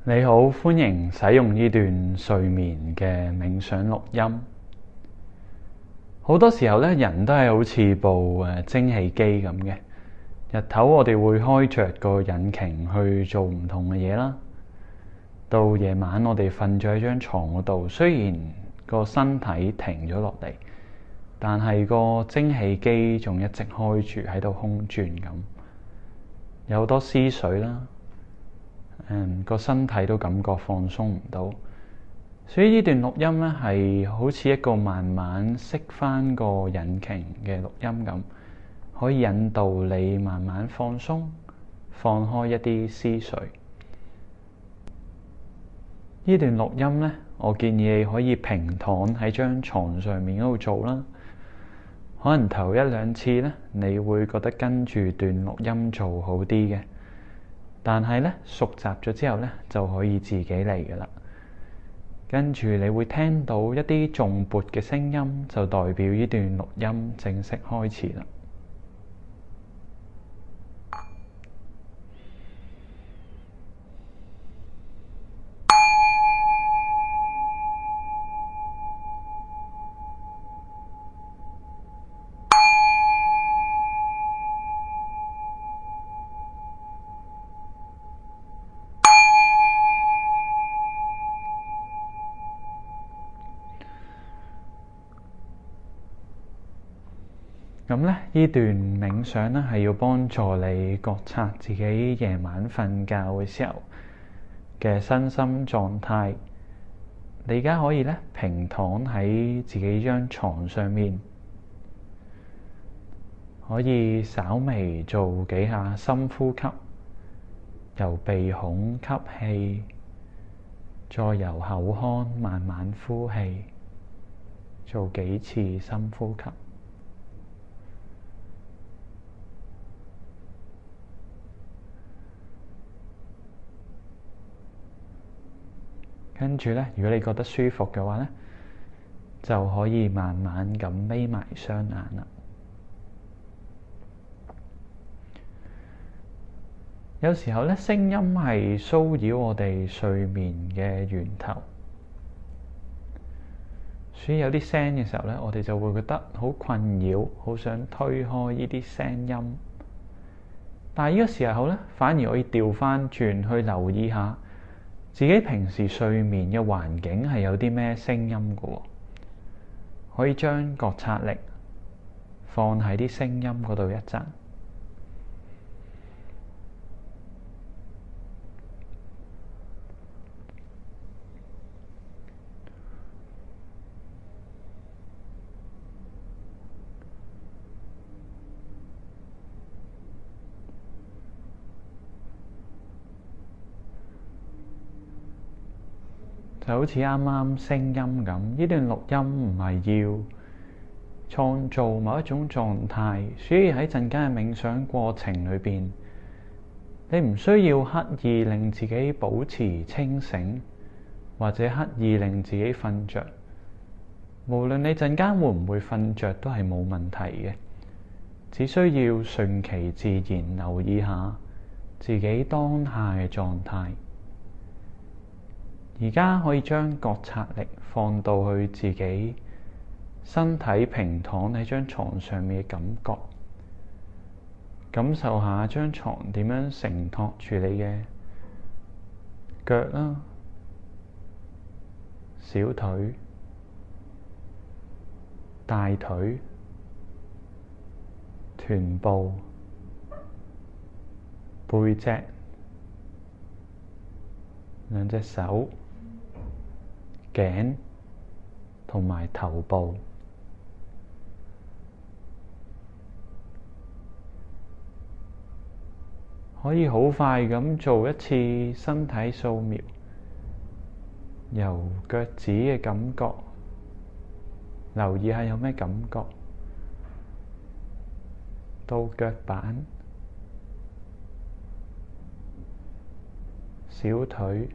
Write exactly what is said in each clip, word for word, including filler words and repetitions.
你好，歡迎使用呢段睡眠嘅冥想錄音。好多時候咧，人都係好似部誒蒸汽機咁嘅。日頭我哋會開着個引擎去做唔同嘅嘢啦。到夜晚我哋瞓咗喺張床嗰度，雖然個身體停咗落嚟，但係個蒸汽機仲一直開住喺度空轉咁，有好多思緒啦。誒個、嗯、身體都感覺放鬆唔到，所以呢段錄音咧係好似一個慢慢熄返個引擎嘅錄音咁，可以引導你慢慢放鬆，放開一啲思緒。呢段錄音咧，我建議你可以平躺喺張床上面嗰度做啦。可能頭一兩次咧，你會覺得跟住段錄音做好啲嘅。但係咧，熟習咗之後咧，就可以自己嚟嘅啦。跟住你會聽到一啲頌缽嘅聲音，就代表呢段錄音正式開始啦。咁咧，呢段冥想咧係要幫助你覺察自己夜晚瞓覺嘅時候嘅身心狀態。你而家可以咧平躺喺自己張床上面，可以稍微做幾下深呼吸，由鼻孔吸氣，再由口腔慢慢呼氣，做幾次深呼吸。跟住咧，如果你覺得舒服嘅話咧，就可以慢慢咁眯埋雙眼啦。有時候咧，聲音係騷擾我哋睡眠嘅源頭，所以有啲聲嘅時候咧，我哋就會覺得好困擾，好想推開呢啲聲音。但係呢個時候咧，反而可以調返轉去留意下自己平時睡眠嘅環境係有啲咩聲音嘅喎，可以將覺察力放喺啲聲音嗰度一陣。就好似啱啱聲音咁，呢段錄音唔係要創造某一種狀態，所以喺陣間嘅冥想過程裏邊，你唔需要刻意令自己保持清醒，或者刻意令自己瞓着。無論你陣間會唔會瞓着都係冇問題嘅，只需要順其自然留意下自己當下嘅狀態。而家可以將覺察力放到去自己身體平躺喺張床上面嘅感覺，感受下張床點樣承托住你嘅腳啦、小腿、大腿、臀部、背脊、兩隻手、頸同埋頭部。可以好快咁做一次身體掃描，由腳趾嘅感覺，留意下有咩感覺，到腳板、小腿、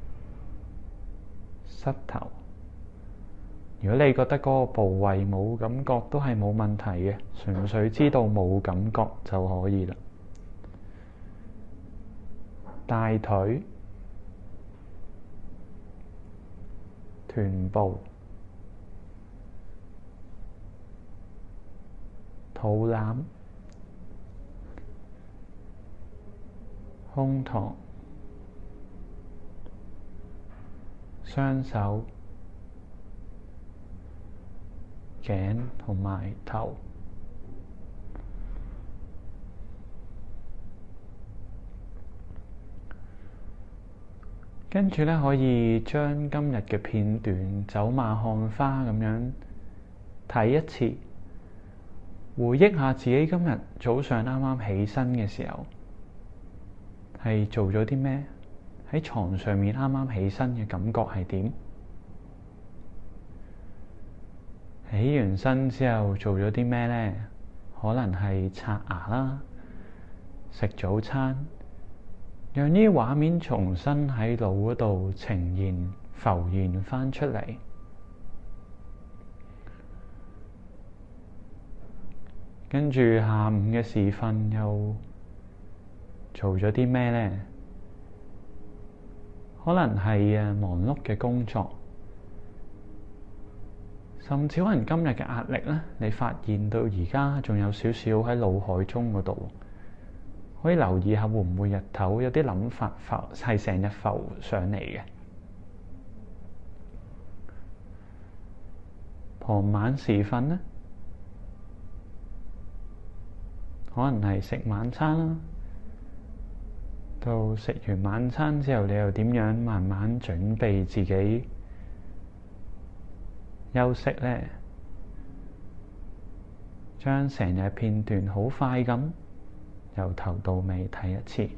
膝頭。如果你覺得嗰個部位冇感覺，都係冇問題嘅，純粹知道冇感覺就可以啦。大腿、 臀部、肚腩、胸膛、雙手、頸同埋頭。跟住咧，可以將今日嘅片段走馬看花咁樣睇一次，回憶下自己今日早上啱啱起身嘅時候係做咗啲咩？喺床上面啱啱起身嘅感覺係點？起完身之後做咗啲咩呢？可能係刷牙啦，食早餐。讓呢啲畫面重新喺腦嗰度呈現、浮現返出嚟。跟住下午嘅時分又做咗啲咩呢？可能係誒忙碌嘅工作，甚至可能今日嘅壓力咧，你發現到而家仲有少少喺腦海中嗰度。可以留意下會唔會日頭有啲諗法浮係成日浮上嚟嘅。傍晚時分呢，可能係食晚餐啦。到食完晚餐之後，你又點樣慢慢準備自己休息呢？將成日片段好快咁由頭到尾睇一次，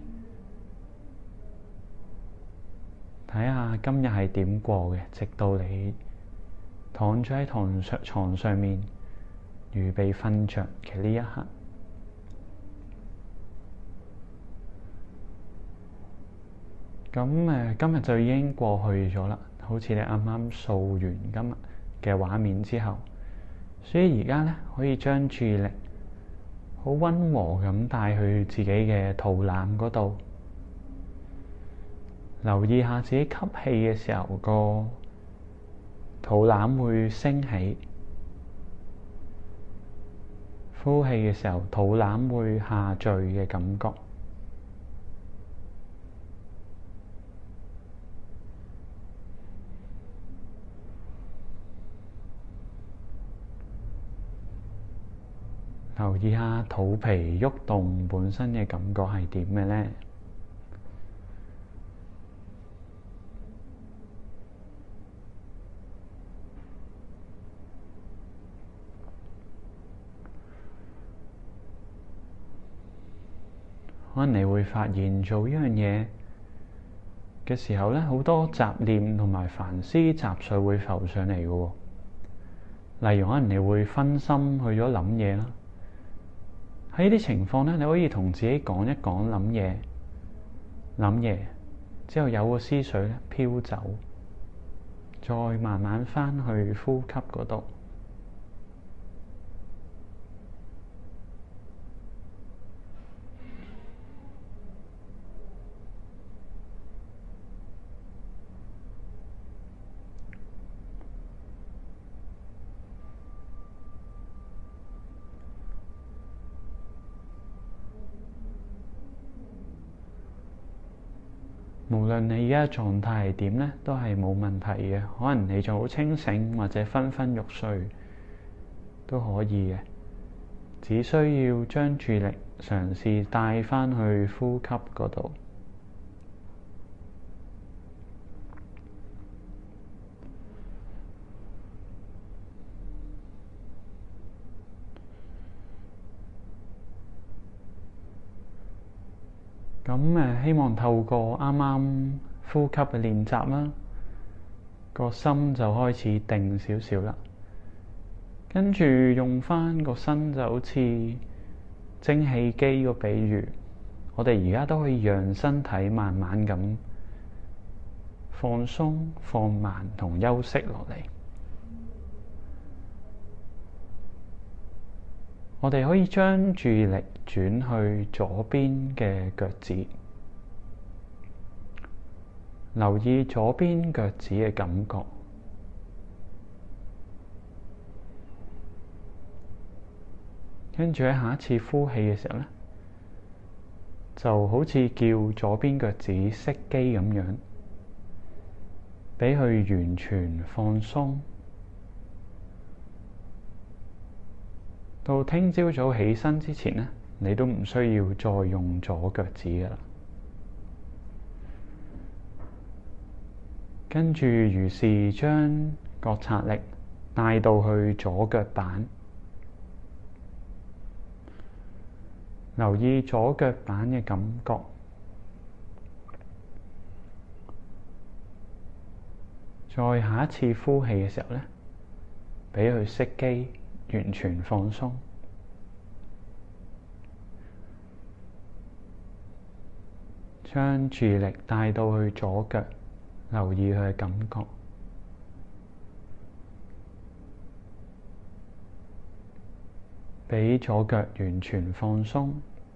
睇下今日係點過嘅，直到你躺咗喺床上床上面預備瞓着嘅呢一刻。咁誒，今日就已經過去咗啦，好似你啱啱掃完今日嘅畫面之後，所以而家咧可以將注意力好溫和咁帶去自己嘅肚腩嗰度，留意下自己吸氣嘅時候，個肚腩會升起，呼氣嘅時候肚腩會下墜嘅感覺。留意下肚皮喐動本身嘅感覺係點嘅呢？可能你會發現做呢樣嘢嘅時候咧，好多雜念同埋煩思雜碎會浮上嚟嘅喎。例如可能你會分心去咗諗嘢啦。喺呢啲情況咧，你可以同自己講一講諗嘢，諗嘢之後有個思緒咧飄走，再慢慢返去呼吸嗰度。無論你而家狀態係點咧，都係冇問題嘅。可能你仲好清醒，或者昏昏欲睡都可以嘅。只需要將注意力嘗試帶返去呼吸嗰度。咁誒，希望透過啱啱呼吸嘅練習啦，個心就開始定少少啦。跟住用返個身就好似蒸汽機個比喻，我哋而家都可以讓身體慢慢咁放鬆、放慢同休息落嚟。我哋可以將注意力轉去左邊嘅腳趾，留意左邊腳趾嘅感覺， 跟住喺下一次呼氣嘅時候咧，就好似叫左邊腳趾熄機咁樣，俾佢完全放鬆。到聽朝早起身之前咧，你都唔需要再用左腳趾㗎喇。跟住如是將覺察力帶到去左腳板，留意左腳板嘅感覺。再下一次呼氣嘅時候咧，俾佢熄機，完全放鬆。將注意力帶到去左腳，留意佢嘅感覺。俾左腳完全放鬆。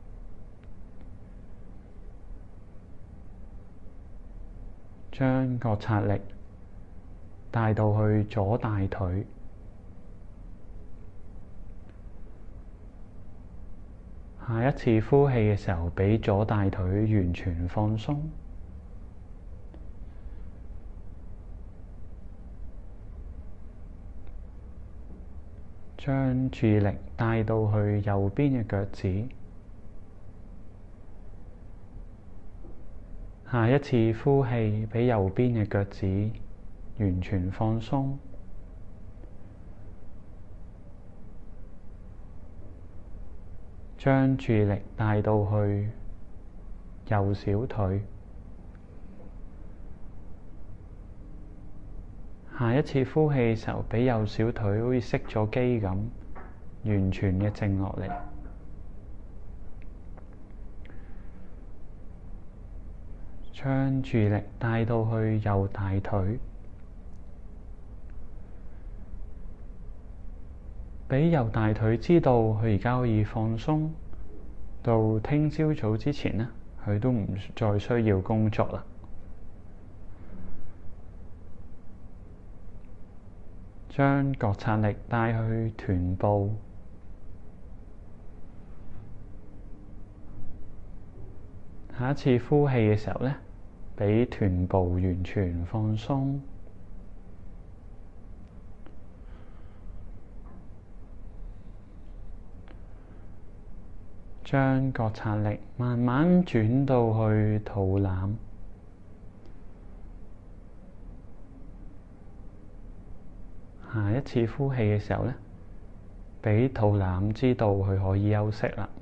將覺察力帶到去左大腿。下一次呼氣嘅時候，俾左大腿完全放鬆。將注意力帶到去右邊嘅腳趾。下一次呼氣，俾右邊嘅腳趾完全放鬆。將注意力帶到去右小腿。下一次呼氣嘅時候，俾右小腿好似熄咗機咁，完全嘅靜落嚟。將注意力帶到去右大腿，俾右大腿知道佢而家可以放鬆，到聽朝早之前呢，佢都唔再需要工作啦。將覺察力帶去臀部，下一次呼氣嘅時候呢，俾臀部完全放鬆。將覺察力慢慢轉到去肚腩。下一次呼氣嘅時候呢，俾肚腩知道佢可以休息啦。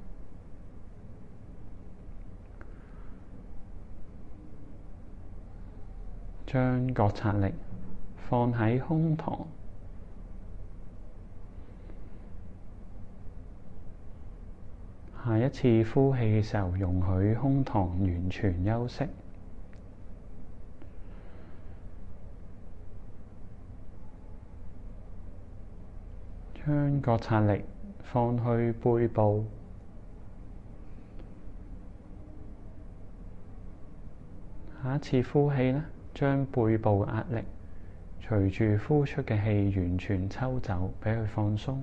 將覺察力放喺胸膛。下一次呼氣嘅時候，容許胸膛完全休息。將覺察力放去背部。下一次呼氣呢，將背部嘅壓力隨住呼出嘅氣完全抽走，俾佢放鬆。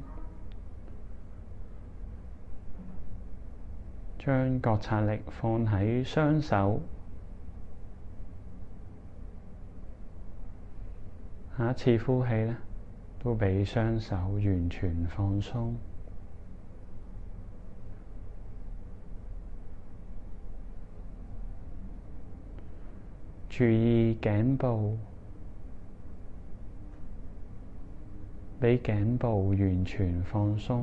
將覺察力放喺雙手。下一次呼氣呢，都俾雙手完全放鬆。注意頸部，俾頸部完全放鬆。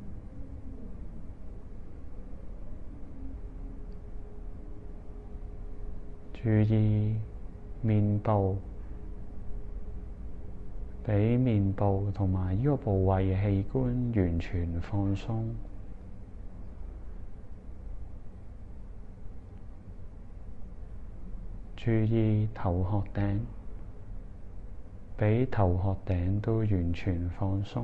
注意面部，俾面部同埋呢個部位嘅器官完全放鬆。注意頭殼頂，俾頭殼頂都完全放鬆。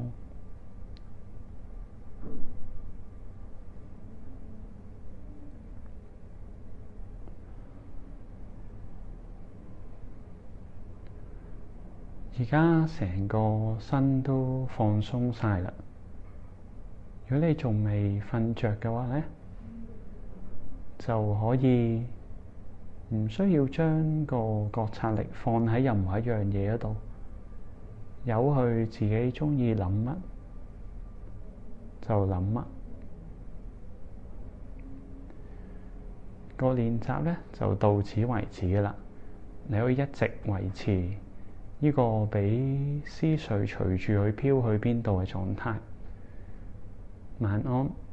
而家成個身都放鬆晒啦， 如果你仲未瞓着嘅話咧，就可以唔需要將個覺察力放喺任何一樣嘢嗰度，由佢自己鍾意諗乜就諗乜。個練習咧就到此為止㗎喇，你可以一直維持呢個俾思緒隨住佢飄去邊度嘅狀態。晚安。